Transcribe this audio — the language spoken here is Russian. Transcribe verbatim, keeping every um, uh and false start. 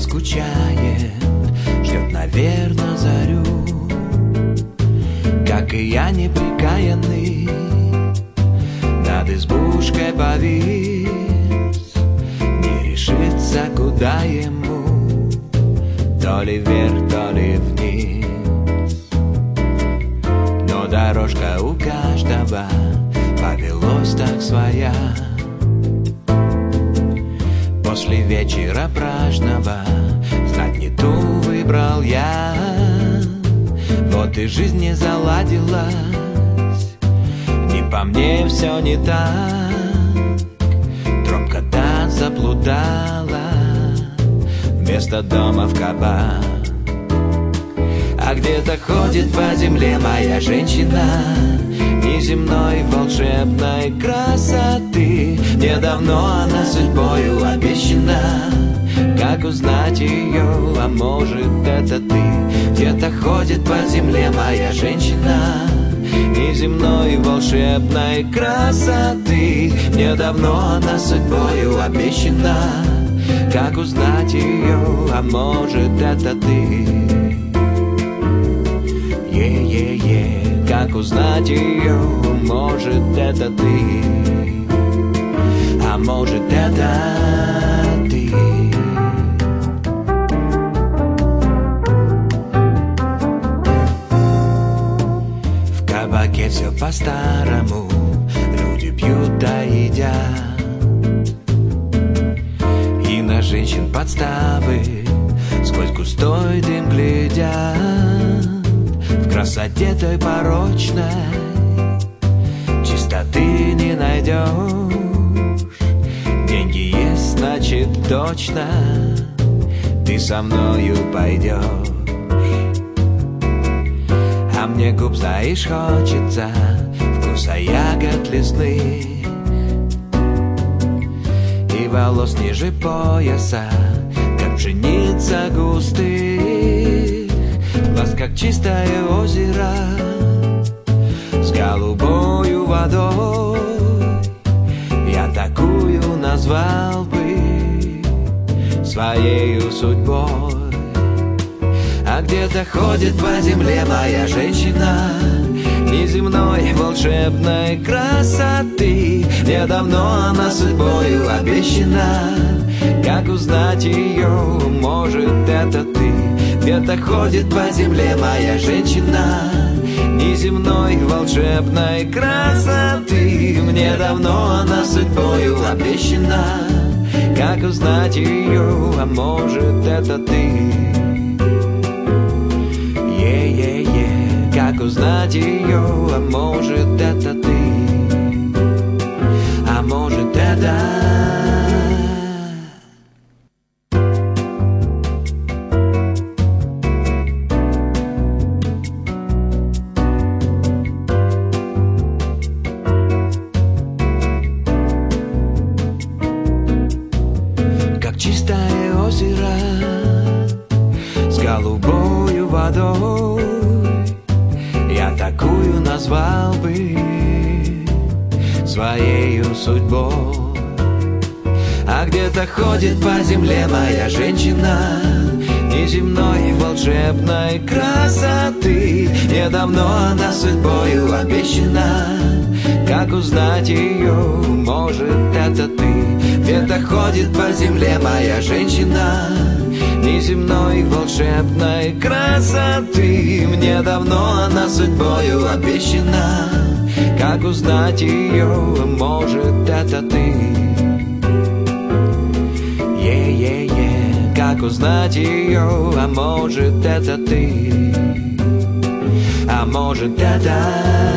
скучает, ждет, наверное, зарю. Как и я, неприкаянный, над избушкой повис, не решится, куда ему, то ли вверх, то ли вниз. Но дорожка у каждого повелась так своя. После вечера праздного знать не ту выбрал я. Вот и жизнь не заладилась, не по мне все не так. Тропка-то заплутала, вместо дома в кабак. А где-то ходит по земле моя женщина, неземной волшебной красоты. Мне давно она судьбою обещана. Как узнать ее, а может это ты? Где-то ходит по земле моя женщина, неземной волшебной красоты. Мне давно она судьбою обещана. Как узнать ее, а может это ты? Е-е-е, как узнать ее, может это ты? А может это ты? В кабаке все по-старому, люди пьют да едят, и на женщин подставы сквозь густой дым глядят. В красоте той порочной чистоты не найдешь. Деньги есть, значит точно ты со мною пойдешь. А мне губ, знаешь, хочется вкуса ягод лесных и волос ниже пояса, как пшеница густых. Глаз, как чистое озеро с голубою водой. Я такую назвал бы своею судьбой. А где-то ходит по земле моя женщина, неземной волшебной красоты. Мне давно она судьбою обещана. Как узнать ее, может это ты? Где-то ходит по земле моя женщина, неземной волшебной красоты. Мне давно она судьбою обещана. Как узнать ее, а может это ты? Е-е-е, как узнать ее, а может это ты? А может это... Чистое озеро с голубою водой. Я такую назвал бы своею судьбой. А где-то ходит по земле моя женщина, неземной волшебной красоты. Мне давно она судьбою обещана. Как узнать ее, может это ты? Где-то ходит по земле моя женщина, неземной волшебной красоты. Мне давно она судьбою обещана. Как узнать ее, может это ты? Е-е-е, как узнать ее, а может это ты? А может это...